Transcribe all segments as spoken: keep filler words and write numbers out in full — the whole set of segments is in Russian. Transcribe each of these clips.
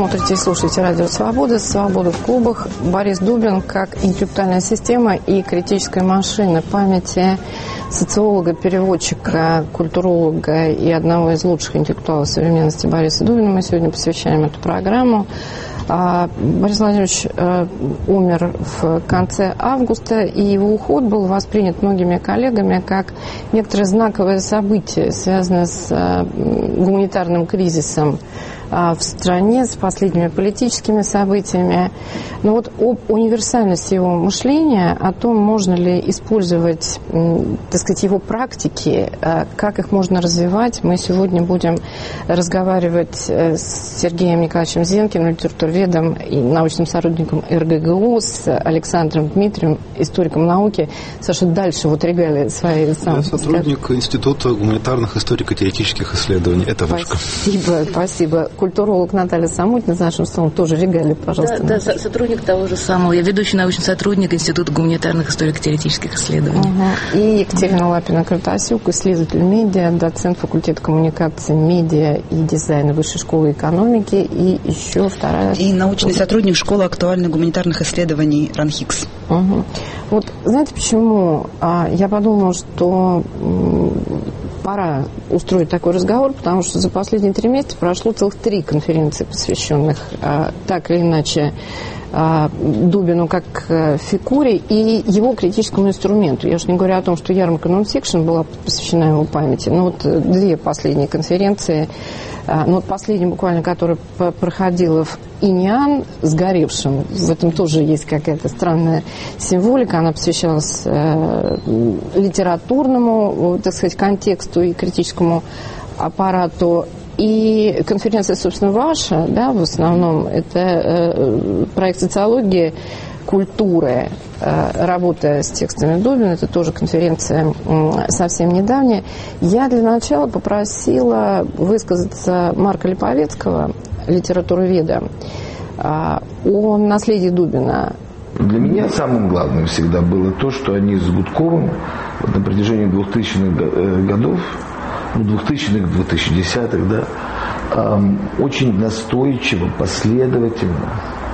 смотрите и слушаете Радио Свобода. Свобода в клубах. Борис Дубин как интеллектуальная система и критическая машина памяти социолога, переводчика, культуролога и одного из лучших интеллектуалов современности Бориса Дубина. Мы сегодня посвящаем эту программу. Борис Владимирович умер в конце августа, и его уход был воспринят многими коллегами как некоторое знаковое событие, связанное с гуманитарным кризисом в стране, с последними политическими событиями. Но вот об универсальности его мышления, о том, можно ли использовать, так сказать, его практики, как их можно развивать, мы сегодня будем разговаривать с Сергеем Николаевичем Зенкиным, литературоведом и научным сотрудником эр гэ гэ у, с Александром Дмитриевым, историком науки. Саша, дальше вот регалии свои. Сам Я сотрудник скажет. Института гуманитарных историко-теоретических исследований. Это вышка. Спасибо, спасибо. Культуролог Наталья Самутина за нашим столом тоже регалии, пожалуйста. Да, да, сотрудник того же самого. Я ведущий научный сотрудник Института гуманитарных историко-теоретических исследований. Угу. И Екатерина Лапина-Кратасюк, исследователь медиа, доцент факультета коммуникации, медиа и дизайна Высшей школы экономики, и еще вторая... И научный сотрудник школы актуальных гуманитарных исследований РАНХИКС. Угу. Вот знаете почему? А, я подумала, что пора устроить такой разговор, потому что за последние три месяца прошло целых три конференции, посвященных а, так или иначе а, Дубину как а, фигуре и его критическому инструменту. Я уж не говорю о том, что ярмарка нонфикшн была посвящена его памяти, но вот две последние конференции, а, ну вот последняя буквально, которая проходила в Иньян, сгоревшим, в этом тоже есть какая-то странная символика, она посвящалась э, литературному, так сказать, контексту и критическому аппарату. И конференция, собственно, ваша, да, в основном, это э, проект социологии культуры, э, работа с текстами Дубина, это тоже конференция э, совсем недавняя. Я для начала попросила высказаться Марка Липовецкого, литературоведа, о наследии Дубина. Для меня самым главным всегда было то, что они с Гудковым вот на протяжении двухтысячных годов, ну, двухтысячных, двухтысячных, да, очень настойчиво, последовательно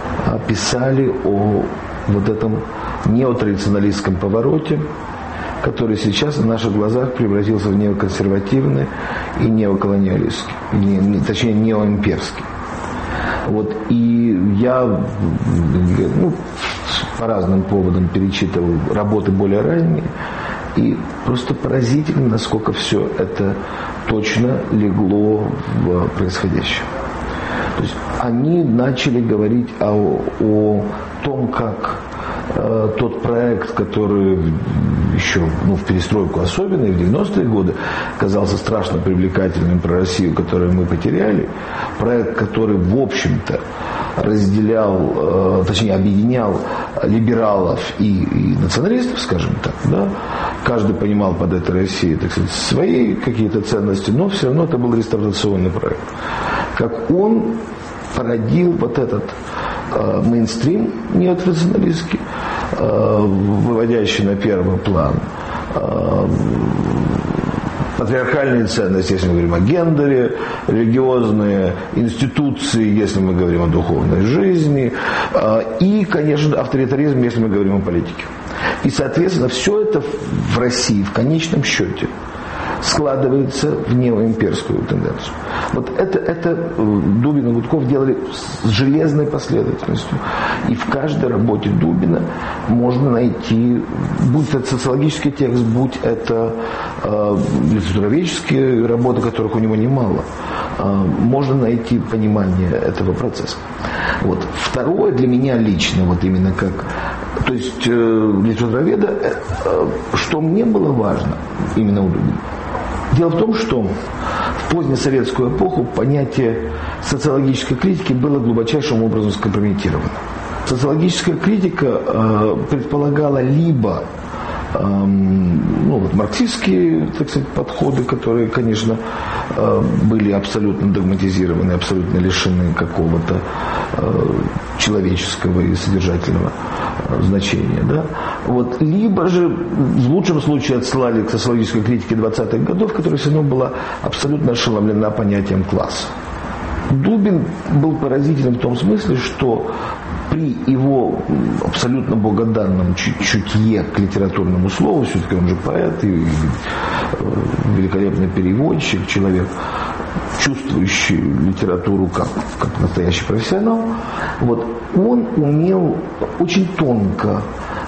писали о вот этом неотрадиционалистском повороте, который сейчас на наших глазах превратился в неоконсервативный и неоколониалистский, не, не, точнее неоимперский. Вот, и я ну, по разным поводам перечитывал работы более ранние, и просто поразительно, насколько все это точно легло в происходящее. То есть они начали говорить о, о том, как э, тот проект, который еще ну, в перестройку особенно, и в девяностые годы казался страшно привлекательным про Россию, которую мы потеряли, проект, который, в общем-то, разделял, э, точнее, объединял либералов и, и националистов, скажем так, да, каждый понимал под этой Россией, так сказать, свои какие-то ценности, но все равно это был реставрационный проект. Как он породил вот этот э, мейнстрим неотрадиционалистский, э, выводящий на первый план э, патриархальные ценности, если мы говорим о гендере, религиозные институции, если мы говорим о духовной жизни, э, и, конечно, авторитаризм, если мы говорим о политике. И, соответственно, все это в России в конечном счете складывается в неоимперскую тенденцию. Вот это, это Дубин и Гудков делали с железной последовательностью. И в каждой работе Дубина можно найти, будь это социологический текст, будь это э, литературоведческие работы, которых у него немало, э, можно найти понимание этого процесса. Вот. Второе для меня лично, вот именно как, то есть э, литературоведа, э, что мне было важно именно у Дубина. Дело в том, что в позднесоветскую эпоху понятие социологической критики было глубочайшим образом скомпрометировано. Социологическая критика э, предполагала либо э, ну, вот, марксистские, так сказать, подходы, которые, конечно, э, были абсолютно догматизированы, абсолютно лишены какого-то э, человеческого и содержательного э, значения, да? Вот. Либо же в лучшем случае отсылали к социологической критике двадцатых годов, которая все равно была абсолютно ошеломлена понятием класса. Дубин был поразителен в том смысле, что при его абсолютно богоданном чутье к литературному слову, все-таки он же поэт и великолепный переводчик, человек, чувствующий литературу как, как настоящий профессионал, вот, он умел очень тонко,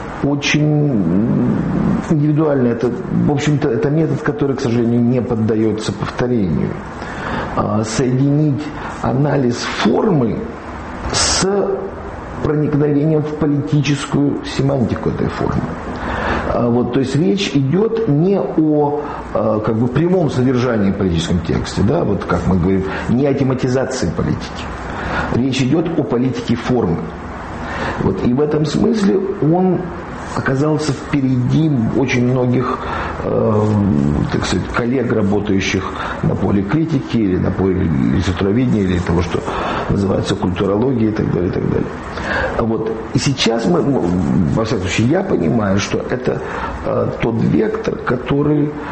очень индивидуально. Это, в общем-то, это метод, который, к сожалению, не поддается повторению. Соединить анализ формы с проникновением в политическую семантику этой формы. Вот, то есть речь идет не о как бы, прямом содержании в политическом тексте, да, вот как мы говорим, не о тематизации политики. Речь идет о политике формы. Вот, и в этом смысле он оказался впереди очень многих э, так сказать, коллег, работающих на поле критики или на поле литературоведения или того, что называется культурологией и так далее, и так далее. Вот. И сейчас мы, во всяком случае, я понимаю, что это э, тот вектор, который э,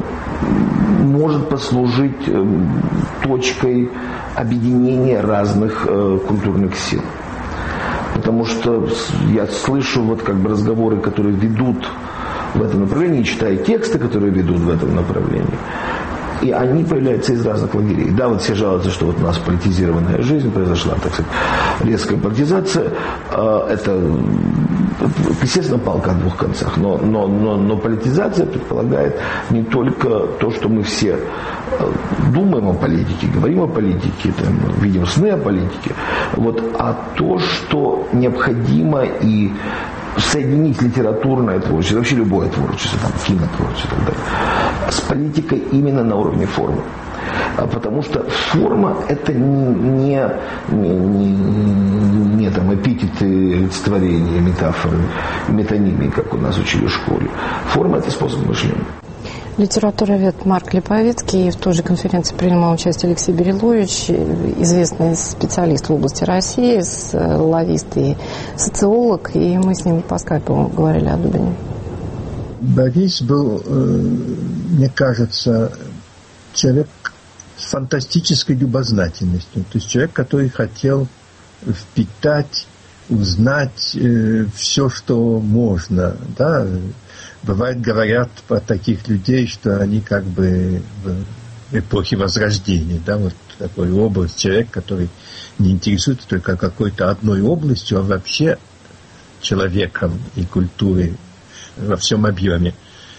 может послужить э, точкой объединения разных э, культурных сил. Потому что я слышу вот как бы разговоры, которые ведут в этом направлении, читаю тексты, которые ведут в этом направлении. И они появляются из разных лагерей. Да, вот все жалуются, что вот у нас политизированная жизнь произошла, так сказать, резкая политизация. Это, естественно, палка о двух концах. Но, но, но, но политизация предполагает не только то, что мы все думаем о политике, говорим о политике, там, видим сны о политике, вот, а то, что необходимо и соединить литературное творчество, вообще любое творчество, там, кинотворчество и так далее, с политикой именно на уровне формы. Потому что форма – это не, не, не, не там, эпитеты, олицетворения, метафоры, метонимии, как у нас учили в школе. Форма – это способ мышления. Литературовед Марк Липовицкий, в той же конференции принимал участие Алексей Берилович, известный специалист в области России, славист и социолог, и мы с ним по скайпу говорили о Дубине. Борис был, мне кажется, человек с фантастической любознательностью, то есть человек, который хотел впитать, узнать все, что можно, да. Бывает, говорят про таких людей, что они как бы в эпохе Возрождения, да, вот такой образ человека, который не интересуется только какой-то одной областью, а вообще человеком и культурой во всем объеме.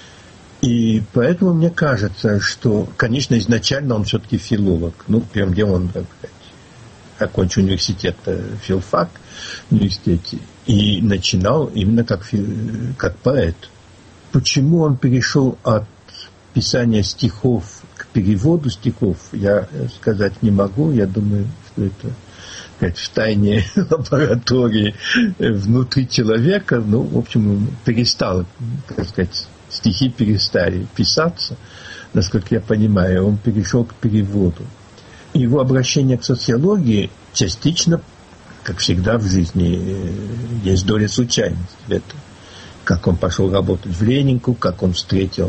И поэтому мне кажется, что, конечно, изначально он все-таки филолог. Ну, первым делом он, так сказать, окончил университет, филфак в университете, и начинал именно как, как поэт. Почему он перешел от писания стихов к переводу стихов, я сказать не могу. Я думаю, что это, сказать, в тайне лаборатории внутри человека. Ну, в общем, перестал, так сказать, стихи перестали писаться, насколько я понимаю. Он перешел к переводу. Его обращение к социологии частично, как всегда в жизни, есть доля случайности в этом. Как он пошел работать в Ленинку, как он встретил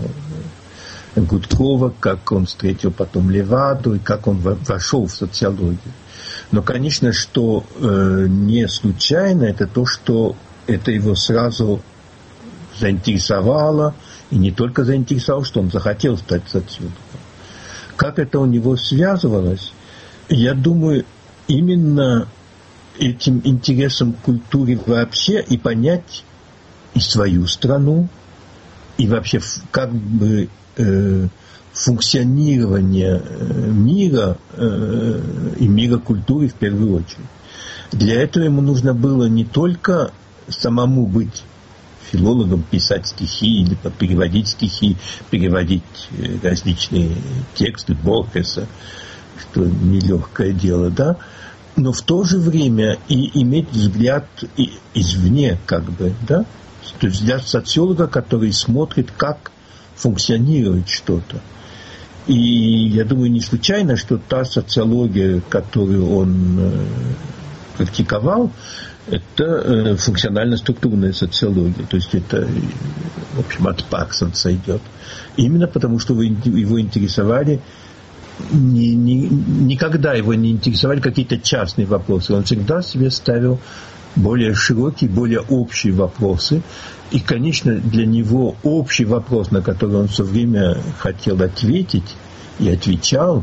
Гудкова, как он встретил потом Леваду, и как он вошел в социологию. Но, конечно, что э, не случайно, это то, что это его сразу заинтересовало, и не только заинтересовало, что он захотел стать социологом. Как это у него связывалось? Я думаю, именно этим интересом к культуре вообще и понять и свою страну, и вообще как бы э, функционирование мира э, и мира культуры в первую очередь. Для этого ему нужно было не только самому быть филологом, писать стихи или переводить стихи, переводить различные тексты Борхеса, что нелегкое дело, да, но в то же время и иметь взгляд извне, как бы, да, то есть взгляд социолога, который смотрит, как функционирует что-то. И я думаю, не случайно, что та социология, которую он э, практиковал, это э, функционально-структурная социология. То есть это, в общем, от Парксонса идет. Именно потому, что его интересовали ни, ни, никогда его не интересовали какие-то частные вопросы. Он всегда себе ставил более широкие, более общие вопросы. И, конечно, для него общий вопрос, на который он все время хотел ответить и отвечал,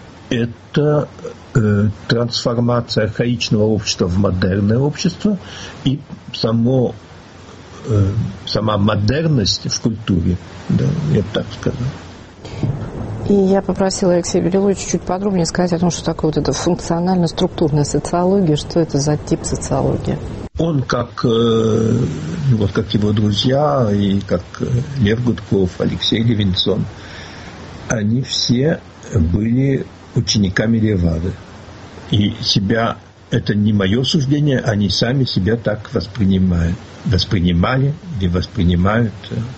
это э, трансформация архаичного общества в модерное общество и само, э, сама модерность в культуре, да, я бы так сказал. И я попросила Алексея Белиловича чуть подробнее сказать о том, что такое вот эта функционально-структурная социология, что это за тип социологии. Он, как, э, вот как его друзья, и как Лев Гудков, Алексей Левинсон, они все были учениками Левады. И себя, это не мое суждение, они сами себя так воспринимают. Воспринимали или воспринимают,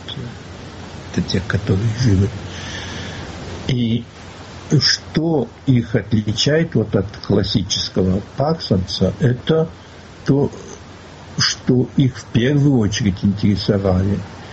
это те, которые живы. И что их отличает вот от классического Парсонса, это то, что их в первую очередь интересовали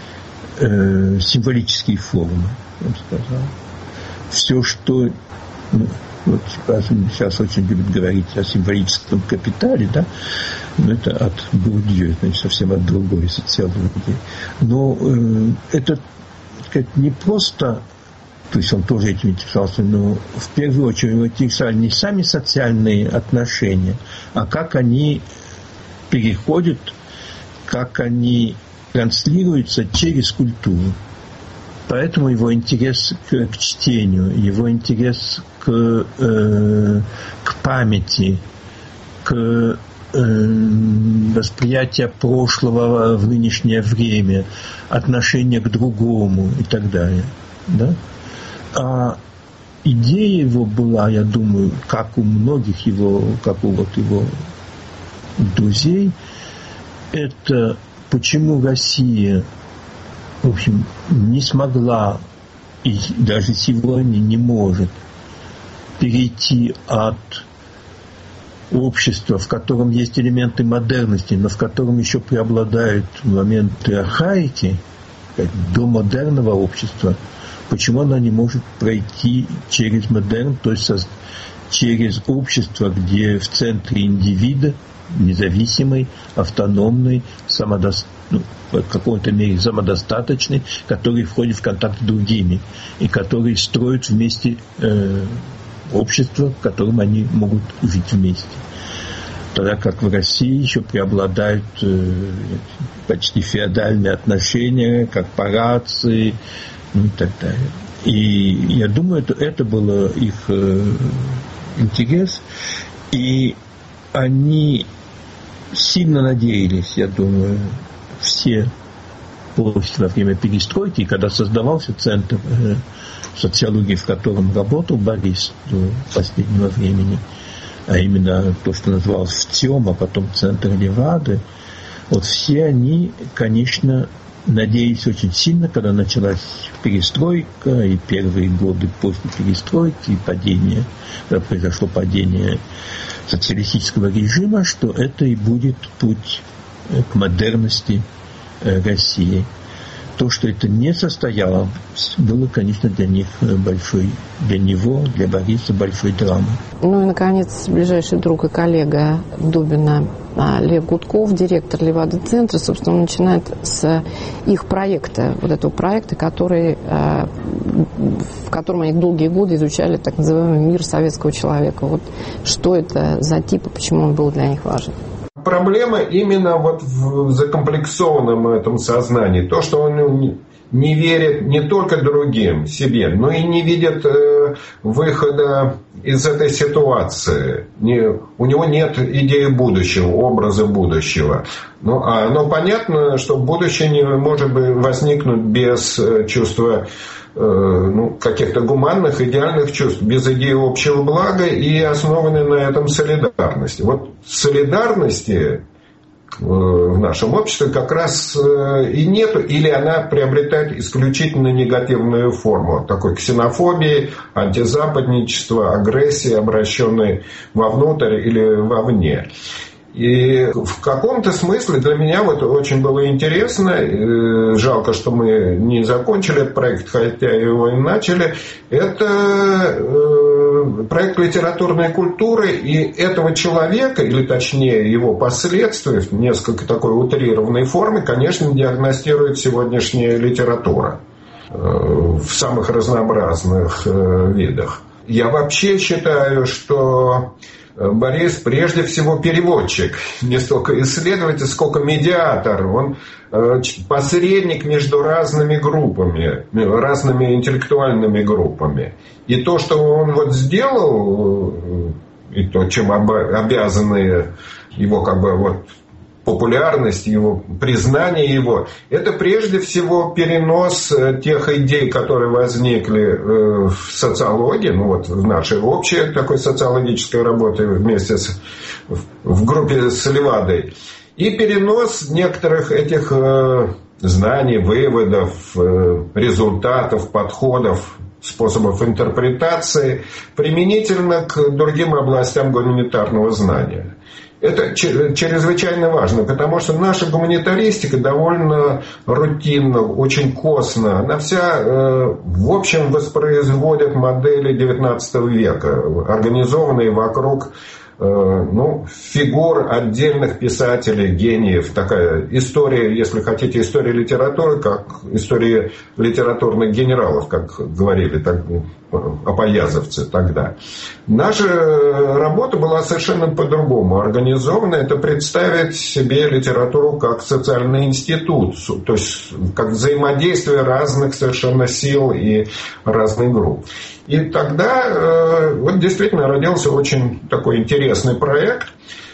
э, символические формы, я бы сказал. Все, что... Ну, вот сейчас очень любят говорить о символическом капитале, да, но это от Бурдье, значит, совсем от другой социологии. Но э, это, так сказать, не просто... То есть он тоже этим интересовался, но в первую очередь его интересовали не сами социальные отношения, а как они переходят, как они транслируются через культуру. Поэтому его интерес к, к чтению, его интерес к, э, к памяти, к э, восприятию прошлого в нынешнее время, отношение к другому и так далее. Да? А идея его была, я думаю, как у многих его, как у вот его друзей, это почему Россия, в общем, не смогла и даже сегодня не может перейти от общества, в котором есть элементы модерности, но в котором еще преобладают моменты архаики, до модерного общества. Почему она не может пройти через модерн, то есть через общество, где в центре индивида, независимый, автономный, самодостаточный, ну, в какой-то мере самодостаточный, который входит в контакт с другими и который строит вместе э, общество, в котором они могут жить вместе. Тогда как в России еще преобладают э, почти феодальные отношения, корпорации, ну и так далее. И я думаю, это, это был их э, интерес. И они сильно надеялись, я думаю, все во время перестройки, когда создавался центр э, социологии, в котором работал Борис до последнего времени, а именно то, что называлось ВЦИОМ, а потом Центр Левады, вот все они, конечно, надеялись очень сильно, когда началась перестройка, и первые годы после перестройки, и падение, когда произошло падение социалистического режима, что это и будет путь к модерности России. То, что это не состояло, было, конечно, для них большой, для него, для Бориса большой драмой. Ну и, наконец, ближайший друг и коллега Дубина Лев Гудков, директор Левады-центра, собственно, он начинает с их проекта, вот этого проекта, который, в котором они долгие годы изучали так называемый мир советского человека. Вот что это за тип и почему он был для них важен? Проблема именно вот в закомплексованном этом сознании. То, что он не верит не только другим, себе, но и не видит э, выхода из этой ситуации. Не, у него нет идеи будущего, образа будущего. Ну, а, но понятно, что будущее не может возникнуть без э, чувства э, ну, каких-то гуманных, идеальных чувств, без идеи общего блага и основанной на этом солидарности. Вот солидарности в нашем обществе как раз и нету, или она приобретает исключительно негативную форму, такой ксенофобии, антизападничества, агрессии, обращенной вовнутрь или вовне. И в каком-то смысле для меня вот очень было интересно, жалко, что мы не закончили этот проект, хотя его и начали, это проект литературной культуры, и этого человека, или точнее его последствия, в несколько такой утрированной форме, конечно, диагностирует сегодняшняя литература в самых разнообразных видах. Я вообще считаю, что Борис прежде всего переводчик, не столько исследователь, сколько медиатор. Он посредник между разными группами, разными интеллектуальными группами. И то, что он вот сделал, и то, чем обязаны его как бы вот популярность его, признание его, это прежде всего перенос тех идей, которые возникли в социологии, ну вот в нашей общей такой социологической работе вместе с, в группе с Левадой, и перенос некоторых этих знаний, выводов, результатов, подходов, способов интерпретации применительно к другим областям гуманитарного знания. Это чрезвычайно важно, потому что наша гуманитаристика довольно рутинна, очень косна. Она вся, в общем, воспроизводит модели девятнадцатого века, организованные вокруг ну, фигур отдельных писателей, гениев. Такая история, если хотите, история литературы, как история литературных генералов, как говорили так, апоязовцы тогда. Наша работа была совершенно по-другому организована. Это представить себе литературу как социальный институт, то есть как взаимодействие разных совершенно сил и разных групп. И тогда вот действительно родился очень такой интересный проект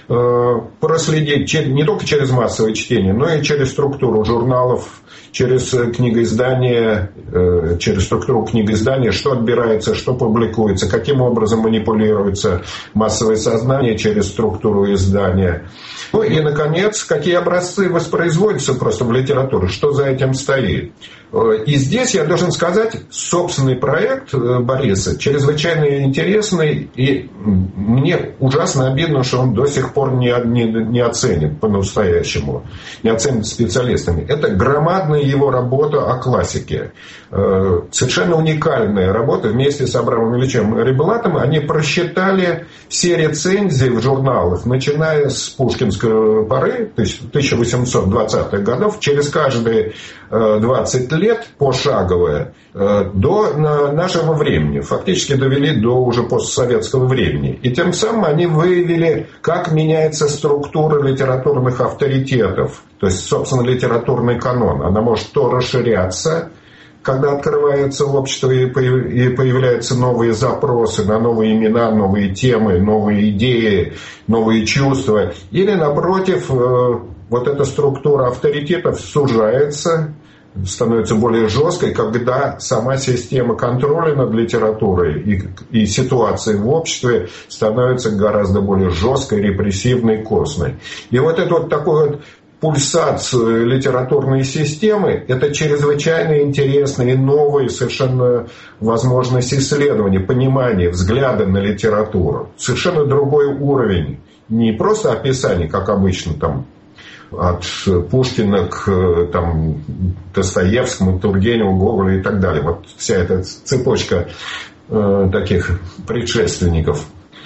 проследить не только через массовое чтение, но и через структуру журналов, через книгоиздание, через структуру книгоиздания, что отбирается, что публикуется, каким образом манипулируется массовое сознание через структуру издания. Ну и, наконец, какие образцы воспроизводятся просто в литературе, что за этим стоит. И здесь я должен сказать, собственный проект Бориса чрезвычайно интересный, и мне ужасно обидно, что он до сих пор не, не, не оценен по-настоящему, не оценен специалистами. Это громадная его работа о классике. Совершенно уникальная работа. Вместе с Абрамом Ильичем Рейбелатом они просчитали все рецензии в журналах, начиная с пушкинской поры, тысяча восемьсот двадцатых годов, через каждые двадцать лет пошаговое до нашего времени. Фактически довели до уже постсоветского времени. И тем самым они выявили, как меняется структура литературных авторитетов. То есть, собственно, литературный канон. Она может то расширяться, когда открывается общество и появляются новые запросы на новые имена, новые темы, новые идеи, новые чувства. Или, напротив, вот эта структура авторитетов сужается, становится более жесткой, когда сама система контроля над литературой и, и ситуацией в обществе становится гораздо более жесткой, репрессивной, костной. И вот это вот такой вот пульсацию литературной системы, это чрезвычайно интересные и новые совершенно возможности исследования, понимания, взгляда на литературу. Совершенно другой уровень. Не просто описание, как обычно, там, от Пушкина к там, Достоевскому, Тургеневу, Гоголю и так далее. Вот вся эта цепочка э, таких предшественников.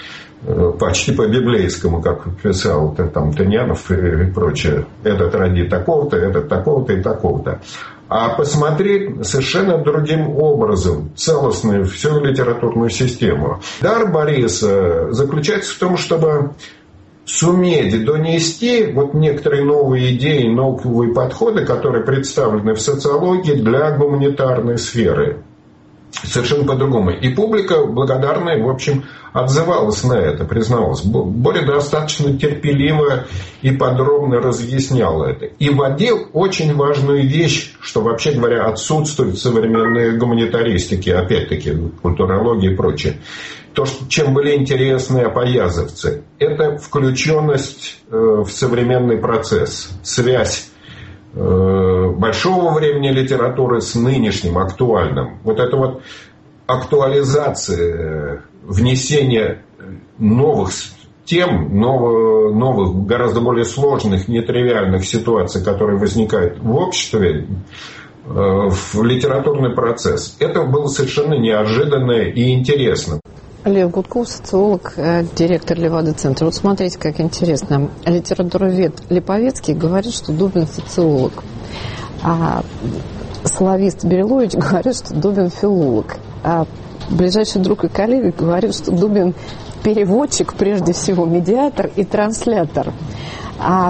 Почти по-библейскому, как писал там Тынянов и прочее. Этот ради такого-то, этот такого-то и такого-то. А посмотреть совершенно другим образом целостную всю литературную систему. Дар Бориса заключается в том, чтобы суметь донести вот некоторые новые идеи, новые подходы, которые представлены в социологии для гуманитарной сферы. Совершенно по-другому. И публика благодарная, в общем, отзывалась на это, признавалась. Боря достаточно терпеливо и подробно разъяснял это. И вводил очень важную вещь, что, вообще говоря, отсутствует в современной гуманитаристике, опять-таки, культурологии и прочее. То, чем были интересны апоязовцы, это включенность в современный процесс, связь большого времени литературы с нынешним, актуальным. Вот это вот актуализация, внесение новых тем, новых, новых, гораздо более сложных, нетривиальных ситуаций, которые возникают в обществе, в литературный процесс. Это было совершенно неожиданно и интересно. Лев Гудков, социолог, директор Левада-центра. Вот смотрите, как интересно. Литературовед Липовецкий говорит, что Дубин социолог. А славист Белович говорит, что Дубин филолог. А ближайший друг и коллега говорит, что Дубин переводчик, прежде всего, медиатор и транслятор. А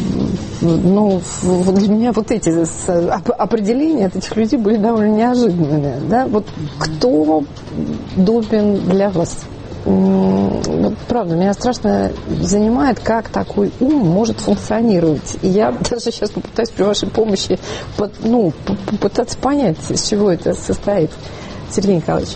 ну, для меня вот эти определения от этих людей были довольно неожиданными. Да? Вот кто Дубин для вас? Вот, правда, меня страшно занимает, как такой ум может функционировать. И я даже сейчас попытаюсь при вашей помощи под, ну, попытаться понять, из чего это состоит. Сергей Николаевич.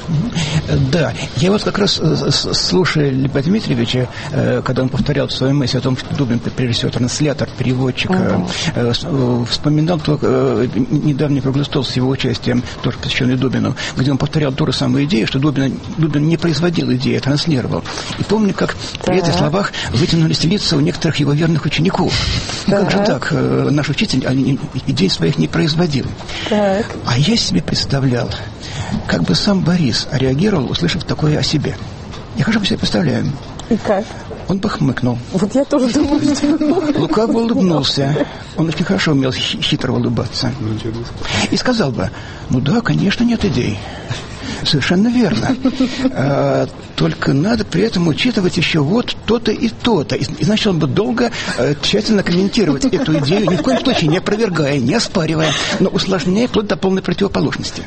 Да, я вот как раз, слушая Льва Дмитриевича, когда он повторял свою мысль о том, что Дубин прежде всего транслятор, переводчик, uh-huh. вспоминал то, недавний круглый стол с его участием, тоже посвященный Дубину, где он повторял ту же самую идею, что Дубин, Дубин не производил идеи, а транслировал. И помню, как при uh-huh. этих словах вытянулись лица у некоторых его верных учеников. Ну uh-huh. как же так? Наш учитель идей своих не производил. Uh-huh. А я себе представлял, как бы сам Борис реагировал, услышав такое о себе. Я хорошо себе представляю. И как? Он бы хмыкнул. Вот я тоже думаю, что... Лукаво улыбнулся. Он очень хорошо умел хитро улыбаться. И сказал бы, ну да, конечно, нет идей. Совершенно верно. А, только надо при этом учитывать еще вот то-то и то-то. И, и значит, он бы долго а, тщательно комментировать эту идею, ни в коем случае не опровергая, не оспаривая, но усложняя вплоть до полной противоположности.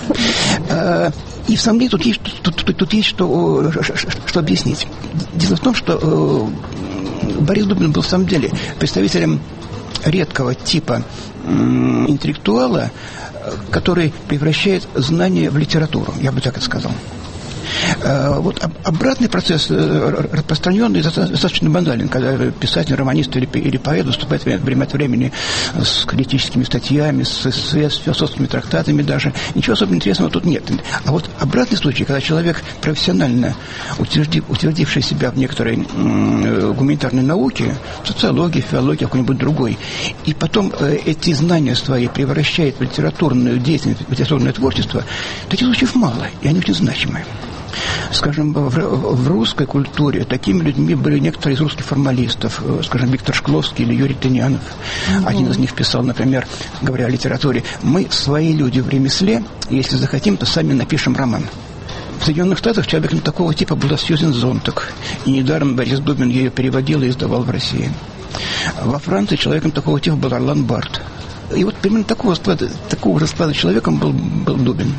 А, и в самом деле тут есть, тут, тут, тут есть что, что объяснить. Дело в том, что э, Борис Дубин был в самом деле представителем редкого типа э, интеллектуала, который превращает знания в литературу, я бы так это сказал. Вот обратный процесс распространенный, достаточно банален, когда писатель, романист или, или поэт выступает время от времени с критическими статьями, с, с, с философскими трактатами даже. Ничего особо интересного тут нет. А вот обратный случай, когда человек профессионально утвердив, утвердивший себя в некоторой м, гуманитарной науке, социологии, филологии, какой-нибудь другой, и потом э, эти знания свои превращает в литературную деятельность, в литературное творчество, таких случаев мало, и они очень значимы. Скажем, в, в русской культуре такими людьми были некоторые из русских формалистов, скажем, Виктор Шкловский или Юрий Тынянов. Mm-hmm. Один из них писал, например, говоря о литературе, мы свои люди в ремесле, если захотим, то сами напишем роман. В Соединенных Штатах человеком такого типа была Сьюзен Зонтак, и недаром Борис Дубин ее переводил и издавал в России. Во Франции человеком такого типа был Орлан Барт. И вот примерно такого, склада, такого же склада человеком был, был Дубин.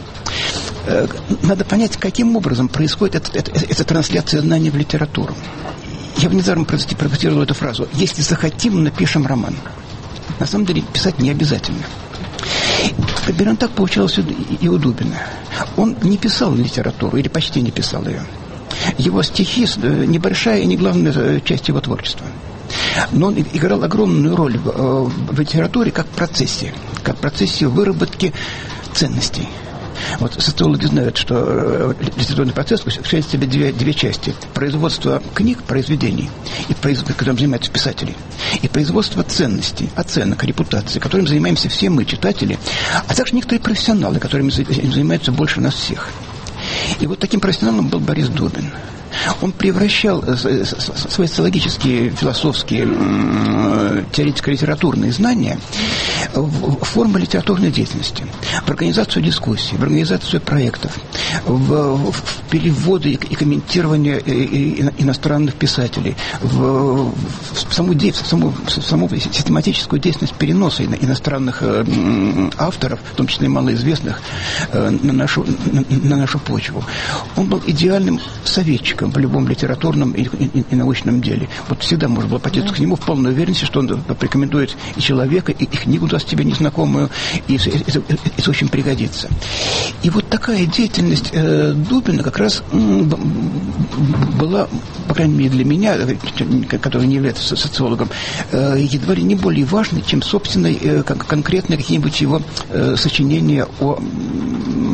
Надо понять, каким образом происходит эта, эта, эта трансляция знаний в литературу. Я внезапно процитировал эту фразу. Если захотим, напишем роман. На самом деле писать не обязательно. Примерно так получалось и у Дубина. Он не писал литературу, или почти не писал ее. Его стихи – небольшая и не главная часть его творчества. Но он играл огромную роль в, в литературе как в процессе, как в процессе выработки ценностей. Вот социологи знают, что литературный процесс включает в себя две, две части. Производство книг, произведений, и производство, которым занимаются писатели, и производство ценностей, оценок, репутации, которым занимаемся все мы, читатели, а также некоторые профессионалы, которыми занимаются больше нас всех. И вот таким профессионалом был Борис Дубин. Он превращал свои социологические, философские, теоретико-литературные знания в формы литературной деятельности, в организацию дискуссий, в организацию проектов, в, в переводы и комментирование иностранных писателей, в, в, саму, в, саму, в саму систематическую деятельность переноса иностранных авторов, в том числе и малоизвестных, на нашу, на, на нашу почву. Он был идеальным советчиком в любом литературном и, и, и научном деле. Вот всегда можно было обратиться к нему в полной уверенности, что он порекомендует и человека, и, и книгу даст тебе незнакомую, и это, это очень пригодится. И вот такая деятельность э, Дубина как раз м, была, по крайней мере для меня, который не является социологом, э, едва ли не более важной, чем, собственно, э, конкретные какие-нибудь его э, сочинения о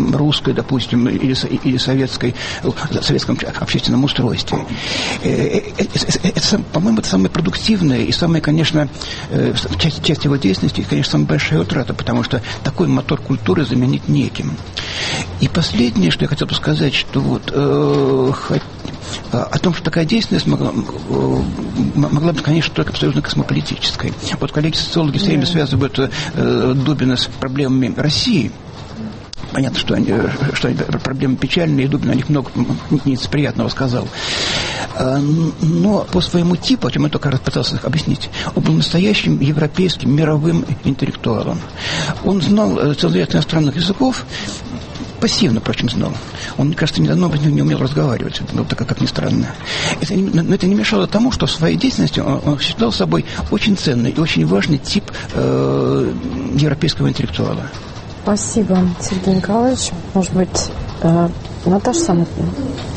русской, допустим, или, или советской, советском общественном устройстве. Это, по-моему, это самое продуктивное и самое, конечно, часть, часть его деятельности, конечно, самая большая утрата, потому что такой мотор культуры заменить неким. И последнее, что я хотел бы сказать, что вот э, о том, что такая деятельность могла, могла быть, конечно, только абсолютно космополитической. Вот коллеги-социологи все время связывают э, Дубина с проблемами России. Понятно, что они, что они проблемы печальные, и Дубин о них много неприятного сказал. Но по своему типу, о чем я только раз пытался объяснить, он был настоящим европейским мировым интеллектуалом. Он знал целый ряд иностранных языков, пассивно, впрочем, знал. Он, мне кажется, недавно не умел разговаривать, ну, так как ни странно. Это, но это не мешало тому, что в своей деятельности он, он считал собой очень ценный и очень важный тип э, европейского интеллектуала. Спасибо, Сергей Николаевич. Может быть, э, Наташа Самотина,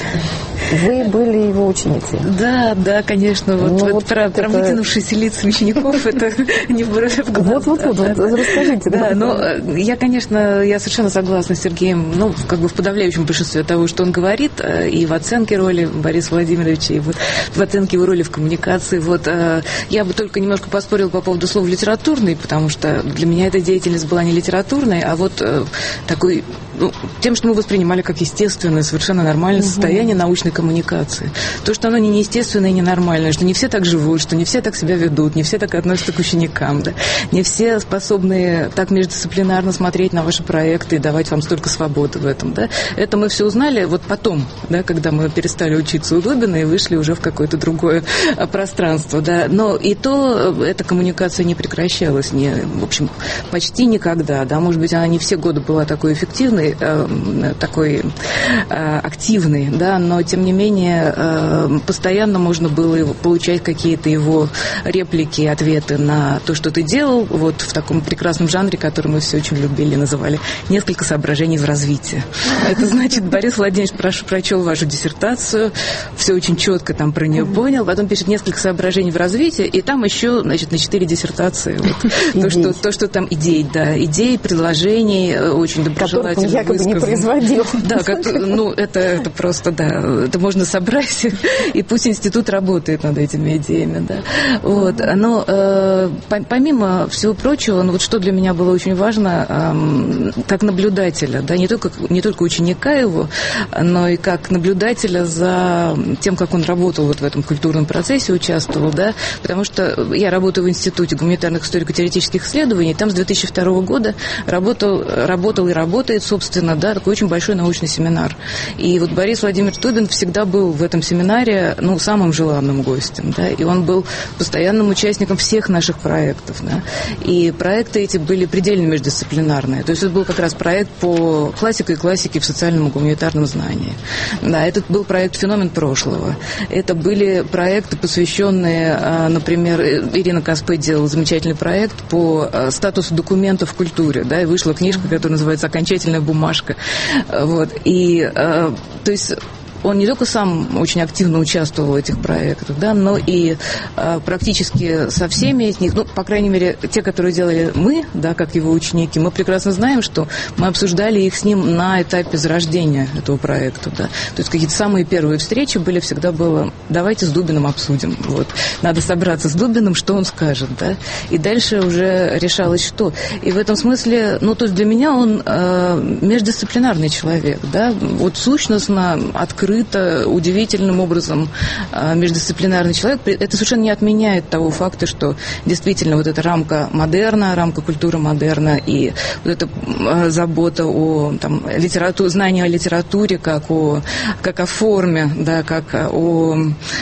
вы были его ученицей? Да, да, конечно. Вот, ну, вот, вот про, это... про вытянувшиеся лица учеников это не в глаз. Вот-вот-вот, расскажите. Да, но я, конечно, я совершенно согласна с Сергеем, ну, как бы в подавляющем большинстве того, что он говорит, и в оценке роли Бориса Владимировича, и вот в оценке его роли в коммуникации. Вот я бы только немножко поспорила по поводу слова «литературный», потому что для меня эта деятельность была не литературной, а вот такой, ну, тем, что мы воспринимали как естественное, совершенно нормальное угу. состояние научной коммуникации. То, что оно не неестественное и ненормальное, что не все так живут, что не все так себя ведут, не все так относятся к ученикам, да, не все способны так междисциплинарно смотреть на ваши проекты и давать вам столько свободы в этом, да. Это мы все узнали вот потом, да, когда мы перестали учиться у Дубина и вышли уже в какое-то другое пространство, да. Но и то эта коммуникация не прекращалась, не, в общем, почти никогда, да. Может быть, она не все годы была такой эффективной, э, такой э, активной, да, но тем не менее э, постоянно можно было получать какие-то его реплики, ответы на то, что ты делал, вот в таком прекрасном жанре, который мы все очень любили, называли «Несколько соображений в развитии». Это значит, Борис Владимирович прошу, прочел вашу диссертацию, все очень четко там про нее понял, потом пишет «Несколько соображений в развитии», и там еще, значит, на четыре диссертации. Вот, то, что, то, что там идей, да, идей, предложений, очень доброжелательно якобы высказано. Не производил. Да, как, ну, это, это просто, да, это можно собрать, и пусть институт работает над этими идеями, да. Вот. Но э, помимо всего прочего, ну, вот что для меня было очень важно, э, как наблюдателя, да, не только, не только ученика его, но и как наблюдателя за тем, как он работал вот в этом культурном процессе, участвовал, да, потому что я работаю в Институте гуманитарных историко-теоретических исследований, там с две тысячи второго года работал, работал и работает, собственно, да, такой очень большой научный семинар. И вот Борис Владимирович Дубин всегда был в этом семинаре, ну, самым желанным гостем, да, и он был постоянным участником всех наших проектов, да, и проекты эти были предельно междисциплинарные, то есть это был как раз проект по классике и классике в социальном и гуманитарном знании, да, этот был проект «Феномен прошлого», это были проекты, посвященные, например, Ирина Каспе делала замечательный проект по статусу документов в культуре, да, и вышла книжка, которая называется «Окончательная бумажка», вот, и, то есть он не только сам очень активно участвовал в этих проектах, да, но и а, практически со всеми из них, ну, по крайней мере, те, которые делали мы, да, как его ученики, мы прекрасно знаем, что мы обсуждали их с ним на этапе зарождения этого проекта, да. То есть какие-то самые первые встречи были, всегда было, давайте с Дубиным обсудим, вот. Надо собраться с Дубиным, что он скажет, да. И дальше уже решалось, что. И в этом смысле, ну, то есть для меня он э, междисциплинарный человек, да, вот сущностно открыт, удивительным образом междисциплинарный человек. Это совершенно не отменяет того факта, что действительно вот эта рамка модерна, рамка культуры модерна и вот эта забота о там, литературе, знание о литературе как о, как о форме, да, как о,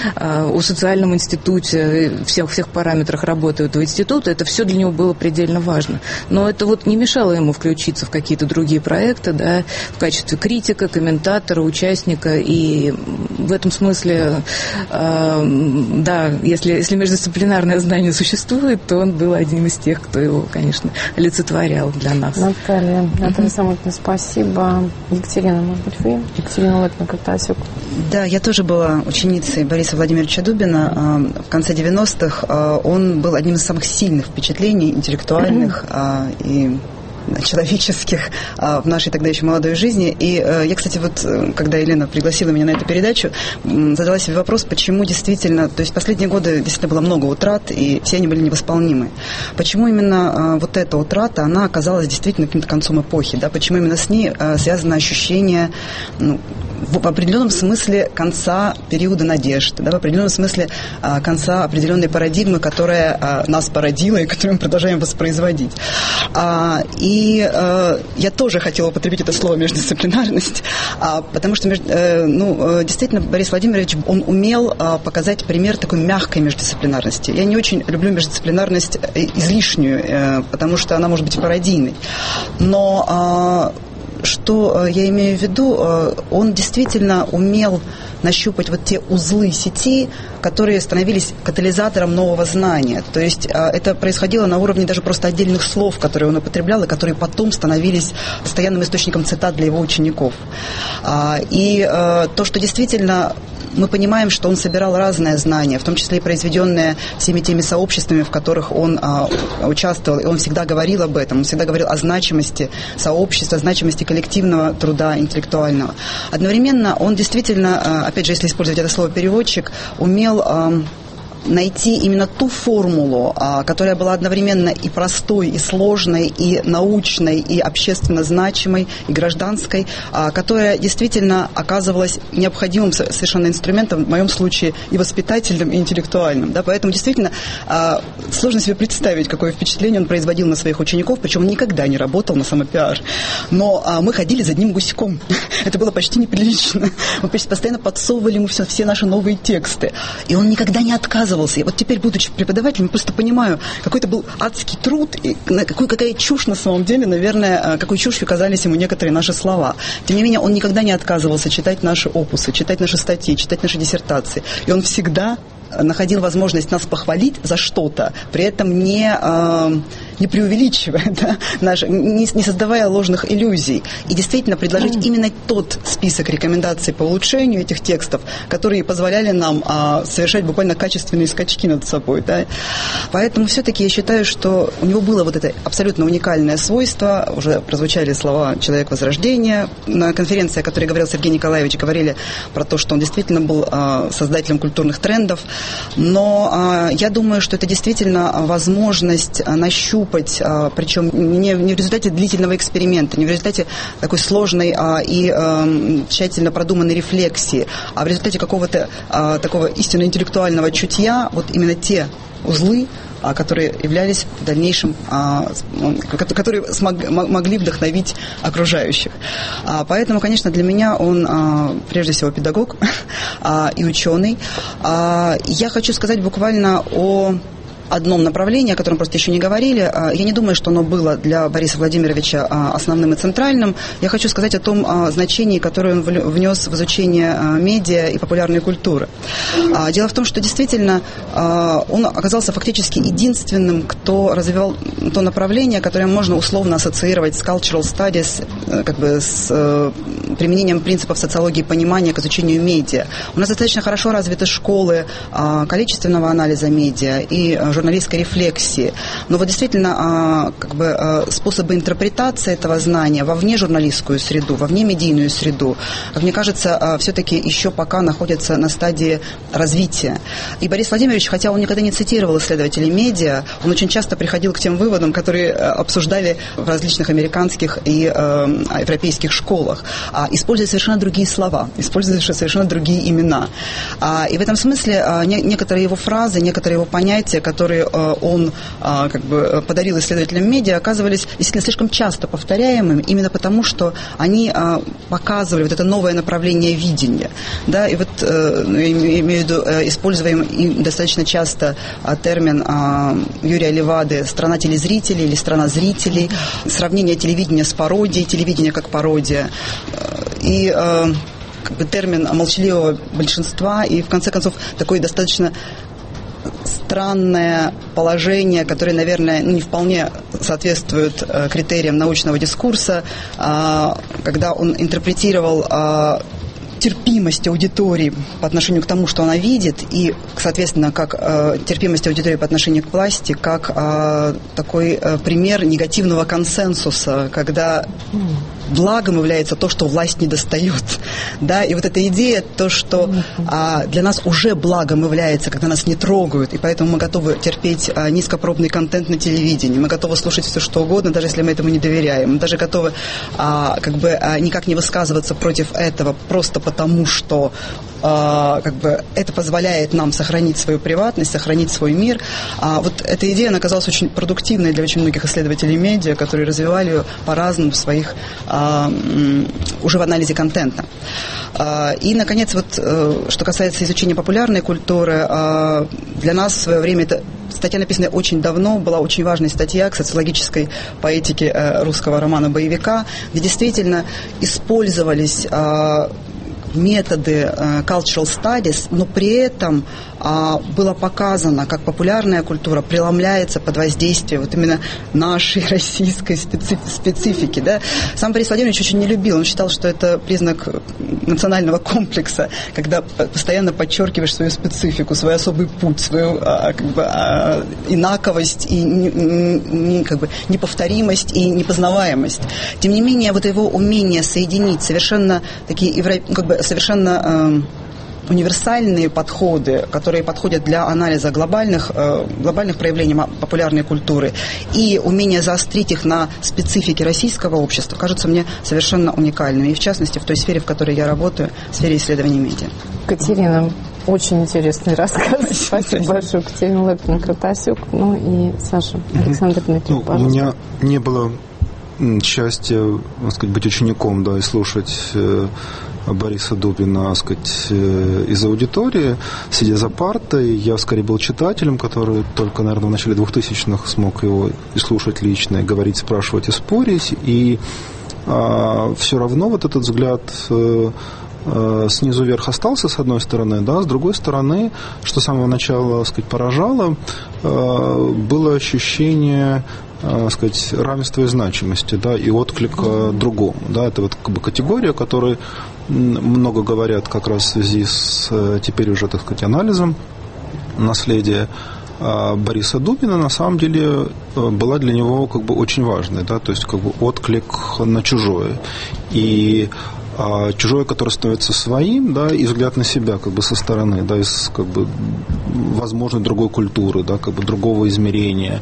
о социальном институте, всех, всех параметрах работы этого института, это все для него было предельно важно. Но это вот не мешало ему включиться в какие-то другие проекты, да, в качестве критика, комментатора, участника. И в этом смысле, э, да, если, если междисциплинарное знание существует, то он был один из тех, кто его, конечно, олицетворял для нас. Наталья, Наталья Самотина, спасибо. Екатерина, может быть, вы? Екатерина Латина-Картасюк. Да, я тоже была ученицей Бориса Владимировича Дубина. В конце девяностых он был одним из самых сильных впечатлений, интеллектуальных и человеческих в нашей тогда еще молодой жизни. И я, кстати, вот, когда Елена пригласила меня на эту передачу, задала себе вопрос, почему действительно, то есть последние годы действительно было много утрат, и все они были невосполнимы. Почему именно вот эта утрата, она оказалась действительно каким-то концом эпохи, да? Почему именно с ней связано ощущение, ну, в определенном смысле конца периода надежд, да, в определенном смысле а, конца определенной парадигмы, которая а, нас породила и которую мы продолжаем воспроизводить. А, и а, я тоже хотела употребить это слово «междисциплинарность», а, потому что а, ну, действительно Борис Владимирович, он умел а, показать пример такой мягкой междисциплинарности. Я не очень люблю междисциплинарность излишнюю, а, потому что она может быть и пародийной. Но а, что я имею в виду, он действительно умел нащупать вот те узлы сети, которые становились катализатором нового знания. То есть это происходило на уровне даже просто отдельных слов, которые он употреблял, и которые потом становились постоянным источником цитат для его учеников. И то, что действительно мы понимаем, что он собирал разное знание, в том числе и произведенное всеми теми сообществами, в которых он а, участвовал, и он всегда говорил об этом, он всегда говорил о значимости сообщества, значимости коллективного труда интеллектуального. Одновременно он действительно, опять же, если использовать это слово «переводчик», умел а, найти именно ту формулу, а, которая была одновременно и простой, и сложной, и научной, и общественно значимой, и гражданской, а, которая действительно оказывалась необходимым совершенно инструментом, в моем случае и воспитательным, и интеллектуальным. Да? Поэтому действительно а, сложно себе представить, какое впечатление он производил на своих учеников, причем он никогда не работал на самопиар. Но а, мы ходили за одним гуськом. Это было почти неприлично. Мы постоянно подсовывали ему все, все наши новые тексты. И он никогда не отказывался. И вот теперь, будучи преподавателем, я просто понимаю, какой это был адский труд, и какой, какая чушь на самом деле, наверное, какой чушью казались ему некоторые наши слова. Тем не менее, он никогда не отказывался читать наши опусы, читать наши статьи, читать наши диссертации. И он всегда находил возможность нас похвалить за что-то, при этом не, э, не преувеличивая, да, наш, не, не создавая ложных иллюзий. И действительно предложить именно тот список рекомендаций по улучшению этих текстов, которые позволяли нам э, совершать буквально качественные скачки над собой. Да. Поэтому все-таки я считаю, что у него было вот это абсолютно уникальное свойство. Уже прозвучали слова «человек Возрождения». На конференции, о которой говорил Сергей Николаевич, говорили про то, что он действительно был э, создателем культурных трендов. Но э, я думаю, что это действительно возможность нащупать, э, причем не, не в результате длительного эксперимента, не в результате такой сложной э, и э, тщательно продуманной рефлексии, а в результате какого-то э, такого истинно интеллектуального чутья, вот именно те узлы, которые являлись в дальнейшем, которые смог, могли вдохновить окружающих. Поэтому, конечно, для меня он прежде всего педагог и ученый. Я хочу сказать буквально о одном направлении, о котором просто еще не говорили. Я не думаю, что оно было для Бориса Владимировича основным и центральным. Я хочу сказать о том значении, которое он внес в изучение медиа и популярной культуры. Дело в том, что действительно он оказался фактически единственным, кто развивал то направление, которое можно условно ассоциировать с cultural studies, как бы с применением принципов социологии понимания к изучению медиа. У нас достаточно хорошо развиты школы количественного анализа медиа и журналистской рефлексии. Но вот действительно как бы способы интерпретации этого знания во внежурналистскую среду, во внемедийную среду, как мне кажется, все-таки еще пока находятся на стадии развития. И Борис Владимирович, хотя он никогда не цитировал исследователей медиа, он очень часто приходил к тем выводам, которые обсуждали в различных американских и э, европейских школах, используя совершенно другие слова, используя совершенно другие имена. И в этом смысле некоторые его фразы, некоторые его понятия, которые он как бы подарил исследователям медиа, оказывались действительно слишком часто повторяемыми, именно потому, что они показывали вот это новое направление видения. Да, и вот я имею в виду используем достаточно часто термин Юрия Левады «страна телезрителей» или «страна зрителей», сравнение телевидения с пародией, телевидение как пародия. И как бы термин молчаливого большинства, и в конце концов такой достаточно странное положение, которое, наверное, не вполне соответствует э, критериям научного дискурса, э, когда он интерпретировал э, терпимость аудитории по отношению к тому, что она видит, и, соответственно, как э, терпимость аудитории по отношению к власти, как э, такой э, пример негативного консенсуса, когда благом является то, что власть не достает. Да? И вот эта идея, то, что э, для нас уже благом является, когда нас не трогают, и поэтому мы готовы терпеть э, низкопробный контент на телевидении, мы готовы слушать все, что угодно, даже если мы этому не доверяем. Мы даже готовы э, как бы, э, никак не высказываться против этого, просто потому, что э, как бы это позволяет нам сохранить свою приватность, сохранить свой мир. А вот эта идея, она оказалась очень продуктивной для очень многих исследователей медиа, которые развивали ее по-разному в своих, э, уже в анализе контента. Э, и, наконец, вот, э, что касается изучения популярной культуры, э, для нас в свое время это статья, написанная очень давно, была очень важной статья к социологической поэтике э, русского романа-боевика, где действительно использовались э, методы э, cultural studies, но при этом э, было показано, как популярная культура преломляется под воздействием вот именно нашей российской специ- специфики. Да? Сам Борис Владимирович очень не любил, он считал, что это признак национального комплекса, когда постоянно подчеркиваешь свою специфику, свой особый путь, свою э, как бы, э, инаковость и не, не, как бы, неповторимость и непознаваемость. Тем не менее, вот его умение соединить совершенно такие евро... как бы, совершенно э, универсальные подходы, которые подходят для анализа глобальных, э, глобальных проявлений популярной культуры, и умение заострить их на специфике российского общества, кажется мне совершенно уникальными. И в частности, в той сфере, в которой я работаю, в сфере исследований медиа. Катерина, очень интересный рассказ. Спасибо большое, Катерина Лэптон-Кратасюк. Ну и Саша, Александр Дмитриев, ну, пожалуйста. У меня не было счастья, так сказать, быть учеником, да, и слушать э, Бориса Дубина, так сказать, э, из аудитории, сидя за партой. Я скорее был читателем, который только, наверное, в начале двухтысячных смог его и слушать лично, и говорить, спрашивать и спорить. И э, все равно вот этот взгляд э, э, снизу вверх остался, с одной стороны, да, с другой стороны, что с самого начала, так сказать, поражало, э, было ощущение, так сказать, равенства и значимости, да, и отклика другому. Да, это вот как бы категория, о которой много говорят как раз в связи с теперь уже, так сказать, анализом наследия Бориса Дубина, на самом деле была для него как бы очень важной, да, то есть как бы отклик на чужое. И а чужое, которое становится своим, да, и взгляд на себя как бы со стороны, да, из как бы возможно другой культуры, да, как бы другого измерения,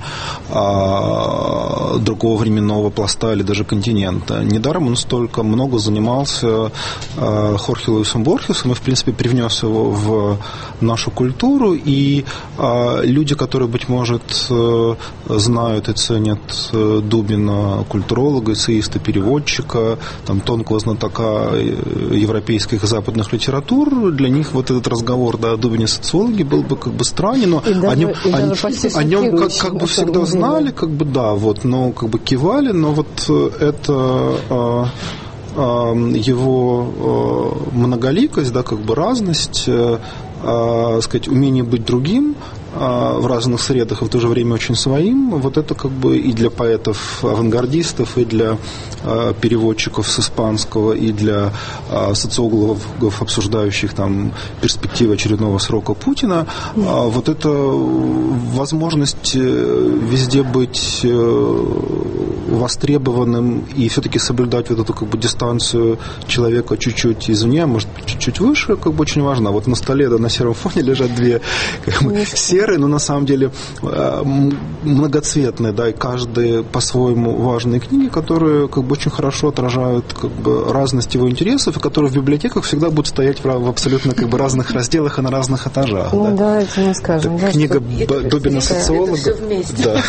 а, другого временного пласта или даже континента. Недаром он столько много занимался а, Хорхе Луисом Борхесом и, в принципе, привнес его в нашу культуру, и а, люди, которые, быть может, знают и ценят Дубина, культуролога, эссеиста, переводчика, там, тонкого знатока европейских и западных литератур, для них вот этот разговор, да, о Дубине социологи был бы как бы странен, но и о нем, даже, о, о нем как, как бы всегда знали, как бы да, вот, но как бы кивали, но вот это а, а, его а, многоликость, да, как бы разность, а, сказать, умение быть другим в разных средах и в то же время очень своим, вот это как бы и для поэтов-авангардистов, и для э, переводчиков с испанского, и для э, социологов, обсуждающих там перспективы очередного срока Путина, э, вот эта возможность везде быть э, востребованным и все-таки соблюдать вот эту как бы дистанцию человека чуть-чуть извне, может быть, чуть-чуть выше, как бы очень важно. Вот на столе, да, на сером фоне лежат две как бы, серые, но на самом деле многоцветные, да, и каждый по-своему важные книги, которые как бы очень хорошо отражают как бы разность его интересов, и которые в библиотеках всегда будут стоять в, в абсолютно как бы разных разделах и на электронных этажах. Ну, да. давайте мы скажем. Да, книга что... Дубина социолога. Это все вместе. Да.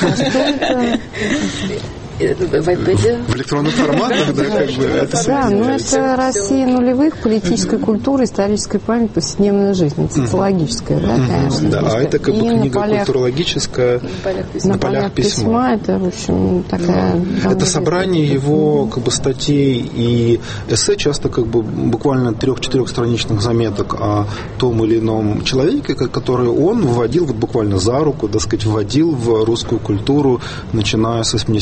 В электронных форматах, да, как бы это да, но это Россия нулевых, политической культуры, исторической памяти, повседневной жизни, социологическая, да, конечно. Да, а это как бы книга полях, культурологическая на полях письма. Это, в общем, такая... Это собрание его как бы статей и эссе, часто как бы буквально трех-четырехстраничных заметок о том или ином человеке, который он вводил вот буквально за руку, так сказать, вводил в русскую культуру, начиная с восьмидесятых годов.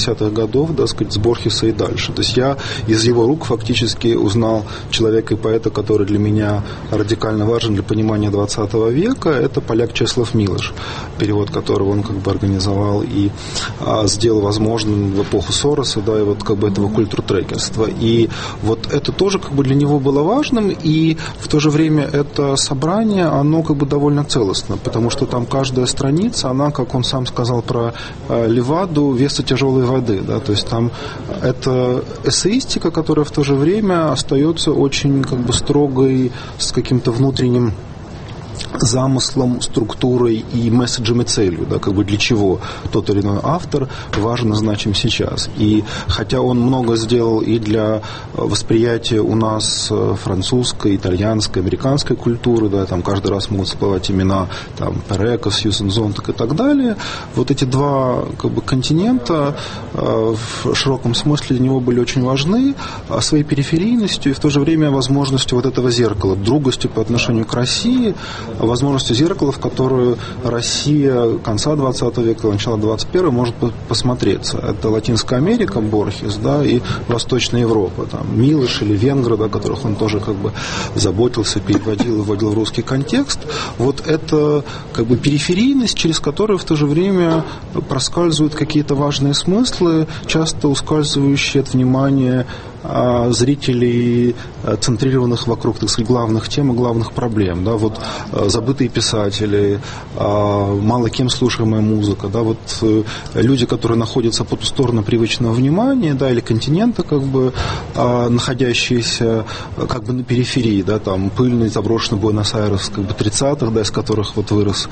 годов, да, сказать, с Борхеса и дальше. То есть я из его рук фактически узнал человека и поэта, который для меня радикально важен для понимания двадцатого века. Это поляк Чеслав Милош, перевод которого он как бы организовал и а, сделал возможным в эпоху Сороса, да, и вот как бы этого культуртрекерства. И вот это тоже как бы для него было важным, и в то же время это собрание, оно как бы довольно целостно, потому что там каждая страница, она, как он сам сказал про э, Леваду, веса тяжелой воды, да, то есть там это эссеистика, которая в то же время остается очень как бы строгой, с каким-то внутренним замыслом, структурой и месседжем и целью, да, как бы для чего тот или иной автор важен и значим сейчас. И хотя он много сделал и для восприятия у нас французской, итальянской, американской культуры, да, там каждый раз могут всплывать имена там Перека, Сьюзен Зонтак и так далее, вот эти два как бы континента э, в широком смысле для него были очень важны, а своей периферийностью и в то же время возможностью вот этого зеркала, другостью по отношению к России, возможностью зеркала, в которую Россия конца двадцатого века, начала двадцать первого может посмотреться. Это Латинская Америка, Борхес, да, и Восточная Европа, там, Милош или Венгры, да, которых он тоже как бы заботился, переводил и вводил в русский контекст. Вот это как бы периферийность, через которую в то же время проскальзывают какие-то важные смыслы, часто ускальзывающие от внимания зрителей, центрированных вокруг, так сказать, главных тем и главных проблем. Да, вот забытые писатели, мало кем слушаемая музыка, да, вот люди, которые находятся по ту сторону привычного внимания, да, или континента, как бы, находящиеся как бы на периферии, да, там, пыльный, заброшенный Буэнос-Айрес, как бы, тридцатых, да, из которых вот вырос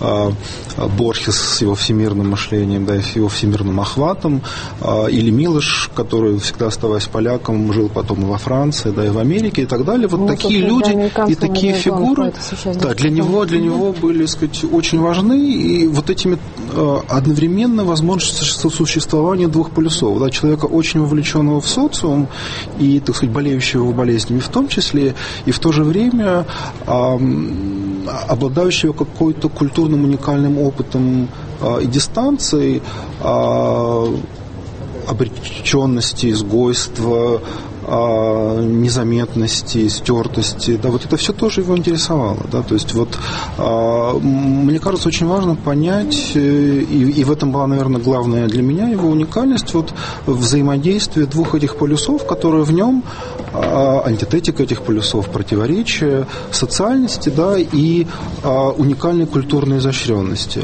Борхес с его всемирным мышлением, да, и с его всемирным охватом, или Милош, который, всегда оставаясь поляком, жил потом и во Франции, да, и в Америке и так далее. Вот ну, такие люди и такие фигуры, да, для него, для него были, так сказать, очень важны, и вот этими э, одновременно возможность существования двух полюсов, да, человека, очень вовлеченного в социум и, так сказать, болеющего болезнями в том числе, и в то же время э, обладающего какой-то культурным уникальным опытом э, и дистанцией, э, обреченности, изгойства, незаметности, стертости, да, вот это все тоже его интересовало, да, то есть вот мне кажется, очень важно понять, и, и в этом была, наверное, главная для меня его уникальность, вот взаимодействие двух этих полюсов, которые в нем, антитетика этих полюсов, противоречия, социальности, да, и уникальной культурной изощренности,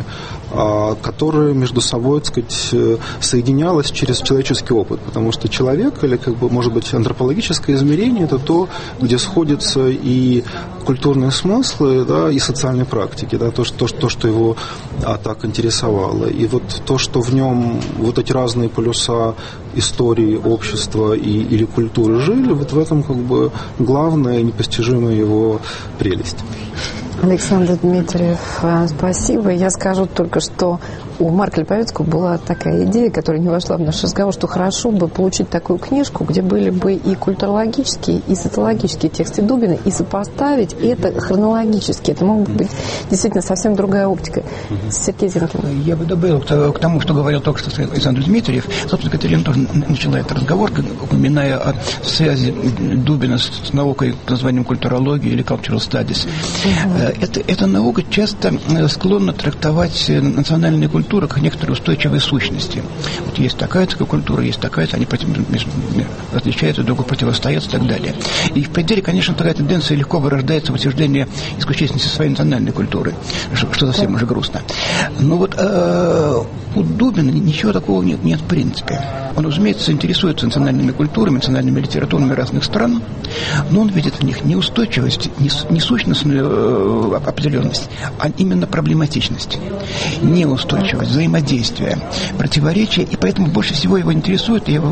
которая между собой, так сказать, соединялась через человеческий опыт, потому что человек, или, как бы, может быть, антропологическое измерение, это то, где сходятся и культурные смыслы, да, и социальные практики, да, то, что, то, что его а, так интересовало. И вот то, что в нем вот эти разные полюса истории, общества и, или культуры жили, вот в этом как бы главная и непостижимая его прелесть. Александр Дмитриев, спасибо. Я скажу только, что у Марка Липовецкого была такая идея, которая не вошла в наш разговор, что хорошо бы получить такую книжку, где были бы и культурологические, и социологические тексты Дубина, и сопоставить это хронологически. Это мог быть действительно совсем другая оптика. Сергей Зинкин. Я бы добавил к тому, что говорил только что Александр Дмитриев. Собственно, Катерина тоже начала этот разговор, упоминая о связи Дубина с наукой под названием культурология или cultural studies. Uh-huh. Это, эта наука часто склонна трактовать национальные культуры как некоторые устойчивые сущности. Вот есть такая-то культура, есть такая-то, они отличаются, друг друга противостоят и так далее. И в пределе, конечно, такая тенденция легко вырождается в утверждение исключительности своей национальной культуры, что, что совсем да. уже грустно. Но вот э, у Дубина ничего такого нет, нет в принципе. Он, разумеется, интересуется национальными культурами, национальными литературами разных стран, но он видит в них не устойчивость, не, не сущностную э, определенность, а именно проблематичность, неустойчивость, взаимодействие, противоречия, и поэтому больше всего его интересует, я,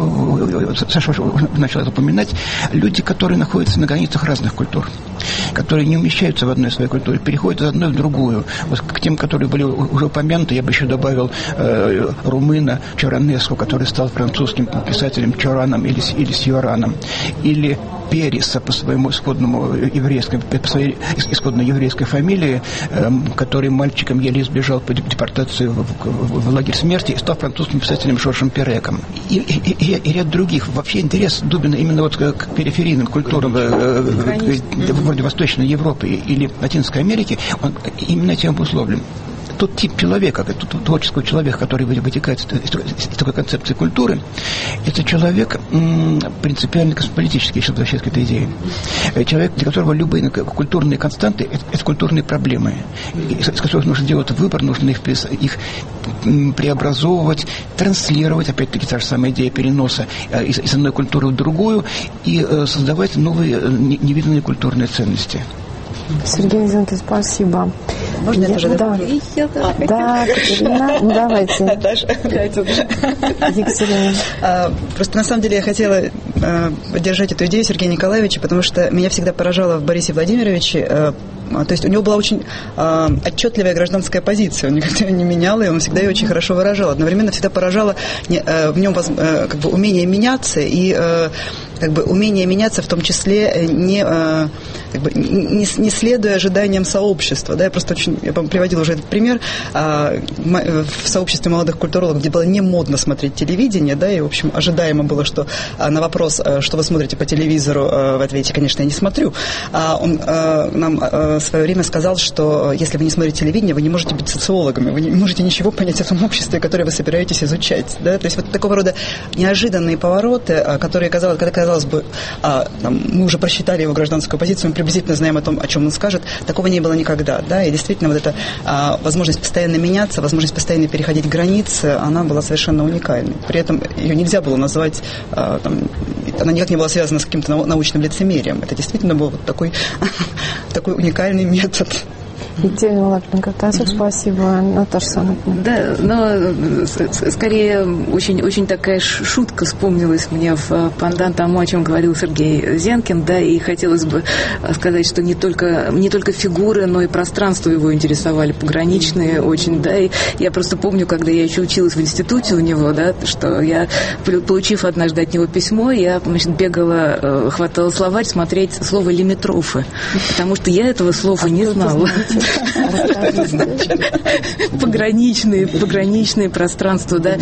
Саша начал это упоминать, люди, которые находятся на границах разных культур, которые не умещаются в одной своей культуре, переходят из одной в другую. Вот к тем, которые были уже упомянуты, я бы еще добавил э, румына Чоранеску, который стал французским писателем Чораном или, или Сьюараном, или Переса по своему исходному еврейскому, по своей исходной еврейской фамилии, который мальчиком еле избежал по депортации в, в, в лагерь смерти и стал французским писателем Жоржем Переком. И, и, и, и ряд других. Вообще интерес Дубина именно вот к периферийным культурам вроде Восточной Европы или Латинской Америки, он именно этим обусловлен. Тот тип человека, тот творческого человека, который вытекает из такой концепции культуры, это человек принципиально космополитический, если возвращаясь к этой идее. Человек, для которого любые культурные константы – это культурные проблемы, из которых нужно делать выбор, нужно их, их преобразовывать, транслировать, опять-таки та же самая идея переноса из, из одной культуры в другую и создавать новые невиданные культурные ценности. Сергей Зенкин, спасибо. Можно я тоже да. Я да, да, Катерина, ну давайте. Екатерина. Просто на самом деле я хотела поддержать эту идею Сергея Николаевича, потому что меня всегда поражало в Борисе Владимировиче. То есть у него была очень э, отчетливая гражданская позиция, он никогда ее не менял, и он всегда ее очень хорошо выражал. Одновременно всегда поражало не, э, в нем э, как бы умение меняться и э, как бы умение меняться в том числе не, э, как бы, не, не следуя ожиданиям сообщества. Да? Я просто очень, я приводила уже этот пример э, в сообществе молодых культурологов, где было не модно смотреть телевидение, да, и, в общем, ожидаемо было, что э, на вопрос, э, что вы смотрите по телевизору, э, вы ответите, конечно, я не смотрю. А он э, нам э, в свое время сказал, что если вы не смотрите телевидение, вы не можете быть социологами, вы не можете ничего понять о том обществе, которое вы собираетесь изучать. Да? То есть вот такого рода неожиданные повороты, которые, казалось, когда, казалось бы, а, там, мы уже просчитали его гражданскую позицию, мы приблизительно знаем о том, о чем он скажет, такого не было никогда. Да? И действительно вот эта а, возможность постоянно меняться, возможность постоянно переходить границы, она была совершенно уникальной. При этом ее нельзя было назвать, а, там, она никак не была связана с каким-то научным лицемерием. Это действительно был вот такой, такой уникальный метод. Екатерина Лапченко, Тасик, спасибо. Наташа Санатовна. Да, но скорее очень, очень такая шутка вспомнилась мне в пандан тому, о чем говорил Сергей Зенкин, да, и хотелось бы сказать, что не только, не только фигуры, но и пространство его интересовали, пограничные очень, да, и я просто помню, когда я еще училась в институте у него, да, что я, получив однажды от него письмо, я, значит, бегала, хватала словарь смотреть слово лимитрофы, потому что я этого слова не знала. Пограничные, пограничные пространства, да.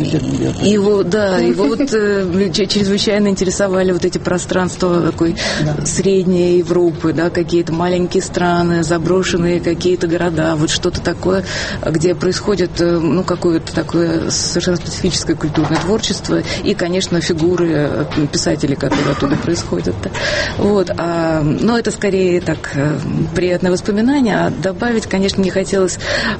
Его, да, его вот э, чрезвычайно интересовали вот эти пространства такой средней Европы, да, какие-то маленькие страны, заброшенные какие-то города, вот что-то такое, где происходит, ну, какое-то такое совершенно специфическое культурное творчество и, конечно, фигуры писателей, которые оттуда происходят. Да. Вот, а, но это скорее так приятное воспоминание. А добавить, конечно, не хотелось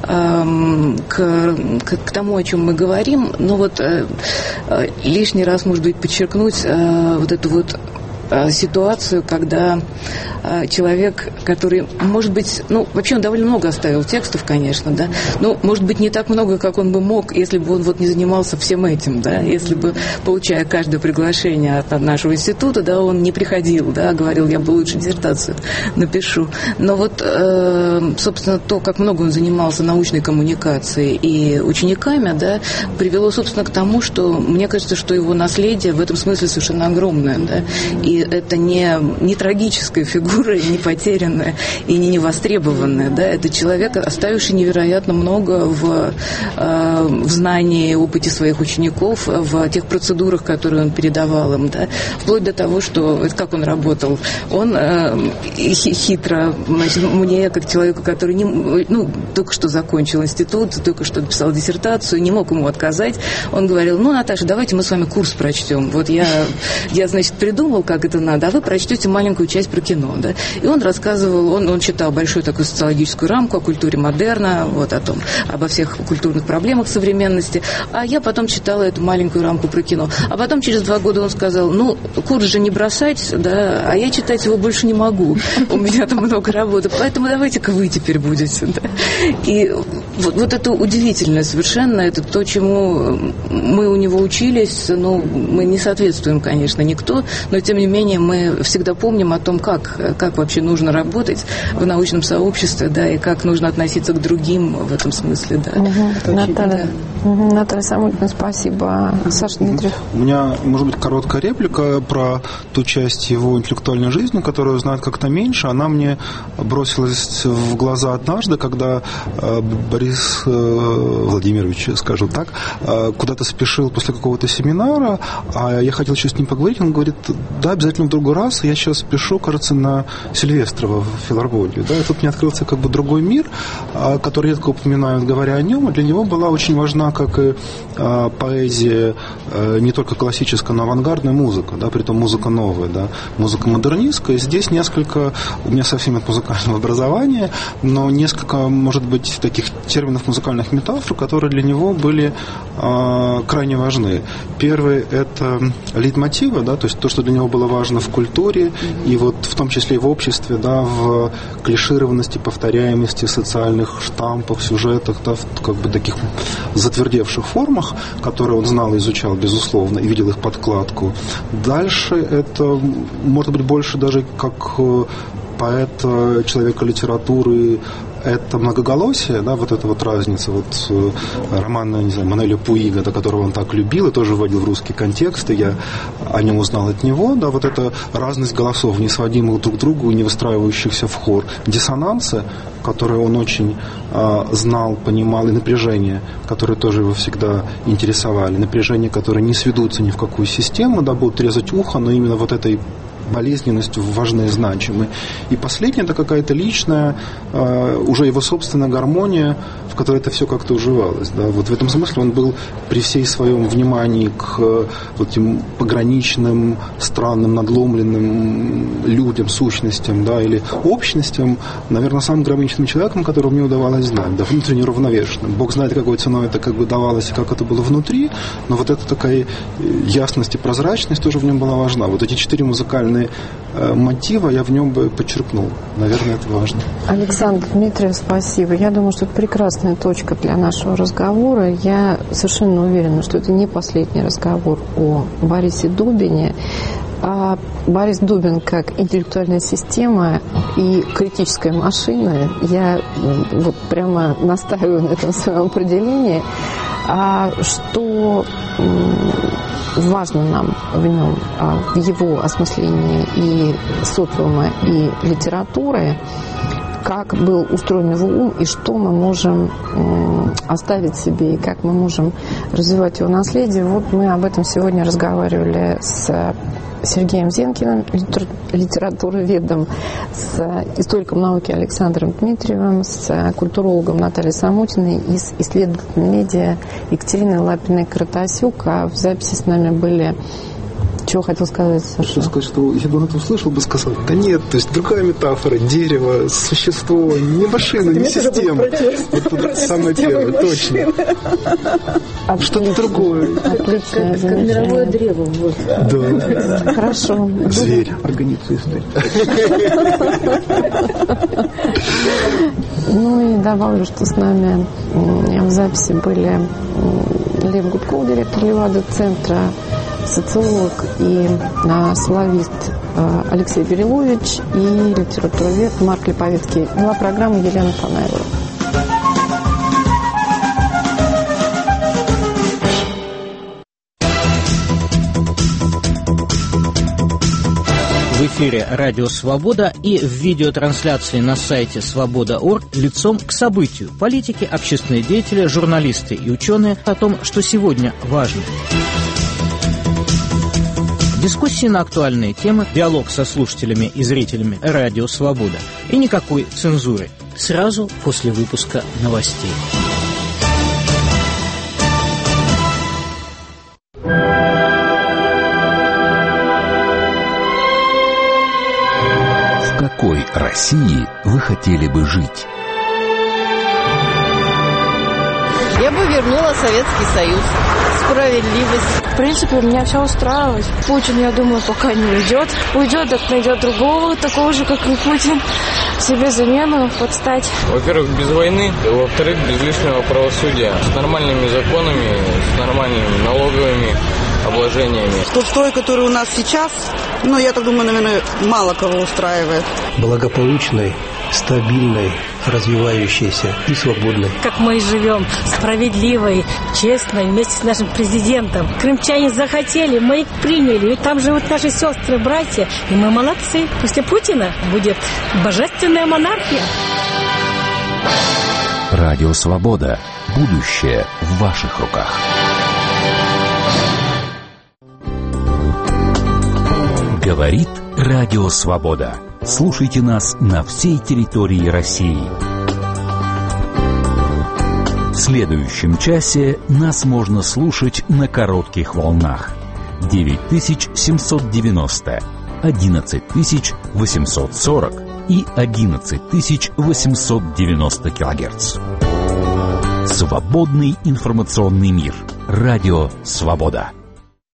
э, к, к, к тому, о чем мы говорим, но вот э, лишний раз, может быть, подчеркнуть э, вот эту вот ситуацию, когда э, человек, который, может быть, ну, вообще он довольно много оставил текстов, конечно, да, но, может быть, не так много, как он бы мог, если бы он вот не занимался всем этим, да, если бы, получая каждое приглашение от нашего института, да, он не приходил, да, говорил, я бы лучше диссертацию напишу. Но вот, э, собственно, то, как много он занимался научной коммуникацией и учениками, да, привело, собственно, к тому, что, мне кажется, что его наследие в этом смысле совершенно огромное, да, и это не, не трагическая фигура, не потерянная и не невостребованная. Да? Это человек, оставивший невероятно много в, э, в знании и опыте своих учеников, в тех процедурах, которые он передавал им. Да? Вплоть до того, что, как он работал. Он э, хитро, значит, мне, как человеку, который не, ну, только что закончил институт, только что писал диссертацию, не мог ему отказать. Он говорил, ну, Наташа, давайте мы с вами курс прочтем. Вот я, я значит, придумал, как это надо, а вы прочтете маленькую часть про кино, да. И он рассказывал, он, он читал большую такую социологическую рамку о культуре модерна, вот о том, обо всех культурных проблемах современности, а я потом читала эту маленькую рамку про кино. А потом через два года он сказал, ну, курс же не бросать, да, а я читать его больше не могу, у меня там много работы, поэтому давайте-ка вы теперь будете, да. И вот, вот это удивительно совершенно, это то, чему мы у него учились, ну, мы не соответствуем, конечно, никто, но тем не менее мы всегда помним о том, как, как вообще нужно работать в научном сообществе, да, и как нужно относиться к другим в этом смысле, да. Угу. Наталья. Да. Наталья Самутина, спасибо. Саша Дмитриев. У меня, может быть, короткая реплика про ту часть его интеллектуальной жизни, которую знают как-то меньше. Она мне бросилась в глаза однажды, когда Борис Владимирович, скажем так, куда-то спешил после какого-то семинара, а я хотел еще с ним поговорить. Он говорит, да, обязательно в другой раз. Я сейчас спешу, кажется, на Сильвестрова в филармонию. Да, и тут мне открылся как бы другой мир, который редко упоминают, говоря о нем. И для него была очень важна, как и э, поэзия, э, не только классическая, но авангардная музыка, да, притом музыка новая, да, музыка модернистская. Здесь несколько, у меня совсем нет музыкального образования, но несколько, может быть, таких терминов музыкальных метафор, которые для него были э, крайне важны. Первый – это лейтмотивы, да, то есть то, что для него было важно в культуре, и вот в том числе и в обществе, да, в клишированности, повторяемости, социальных штампах, сюжетах, да, в как бы таких затвердевших формах, которые он знал и изучал, безусловно, и видел их подкладку. Дальше это, может быть, больше даже как поэт, человека литературы, это многоголосие, да, вот эта вот разница, вот роман, не знаю, Мануэля Пуига, да, которого он так любил и тоже вводил в русский контекст, и я о нем узнал от него, да, вот эта разность голосов, не сводимых друг к другу, не выстраивающихся в хор, диссонансы, которые он очень э, знал, понимал, и напряжения, которые тоже его всегда интересовали, напряжения, которые не сведутся ни в какую систему, да, будут резать ухо, но именно вот этой болезненностью важные, значимые. И последнее – это какая-то личная, э, уже его собственная гармония, в которой это все как-то уживалось. Да. Вот в этом смысле он был при всей своем внимании к вот этим пограничным, странным, надломленным людям, сущностям, да, или общностям, наверное, самым гармоничным человеком, которого мне удавалось знать, да, внутренне равновешенным. Бог знает, какой ценой это как бы давалось и как это было внутри, но вот эта такая ясность и прозрачность тоже в нем была важна. Вот эти четыре музыкальные мотива я в нем бы подчеркнул. Наверное, это важно. Александр Дмитриев, спасибо. Я думаю, что это прекрасная точка для нашего разговора. Я совершенно уверена, что это не последний разговор о Борисе Дубине. А Борис Дубин как интеллектуальная система и критическая машина, я вот прямо настаиваю на этом своем определении, а что важно нам в нем, в его осмыслении и социума, и литературы, как был устроен его ум и что мы можем оставить себе и как мы можем развивать его наследие. Вот мы об этом сегодня разговаривали с Сергеем Зенкиным, литературоведом, с историком науки Александром Дмитриевым, с культурологом Натальей Самутиной и с исследователем медиа Екатериной Лапиной-Каратасюк. А в записи с нами были... Чего хотел сказать, Саша? Хочу сказать, что если бы он это услышал, бы сказал, да нет, то есть другая метафора, дерево, существо, не машина, не система. Вот это самое первое, точно. Что-то другое. Отлично. Как мировое древо. Вот. Да. Хорошо. Зверь. Органицист. Ну и добавлю, что с нами в записи были Лев Гудков, директор Левада-центра, социолог и а, славист а, Алексей Берилович и литературовед Марк Липовецкий. Была программа Елена Панаева. В эфире «Радио Свобода» и в видеотрансляции на сайте свобода точка орг лицом к событию. Политики, общественные деятели, журналисты и ученые о том, что сегодня важно. Дискуссии на актуальные темы, диалог со слушателями и зрителями «Радио Свобода». И никакой цензуры. Сразу после выпуска новостей. В какой России вы хотели бы жить? Я бы вернула Советский Союз. Справедливость. В принципе, меня все устраивает. Путин, я думаю, пока не уйдет. Уйдет, так найдет другого, такого же, как и Путин. Себе замену подстать. Во-первых, без войны. Во-вторых, без лишнего правосудия. С нормальными законами, с нормальными налоговыми обложениями. Тот строй, который у нас сейчас, ну, я так думаю, наверное, мало кого устраивает. Благополучной, стабильной, развивающейся и свободной. Как мы живем, справедливой, честной, вместе с нашим президентом. Крымчане захотели, мы их приняли. Ведь там живут наши сестры, братья, и мы молодцы. После Путина будет божественная монархия. Радио Свобода. Будущее в ваших руках. Говорит Радио Свобода. Слушайте нас на всей территории России. В следующем часе нас можно слушать на коротких волнах. девять тысяч семьсот девяносто, одиннадцать тысяч восемьсот сорок и одиннадцать тысяч восемьсот девяносто килогерц. Свободный информационный мир. Радио Свобода.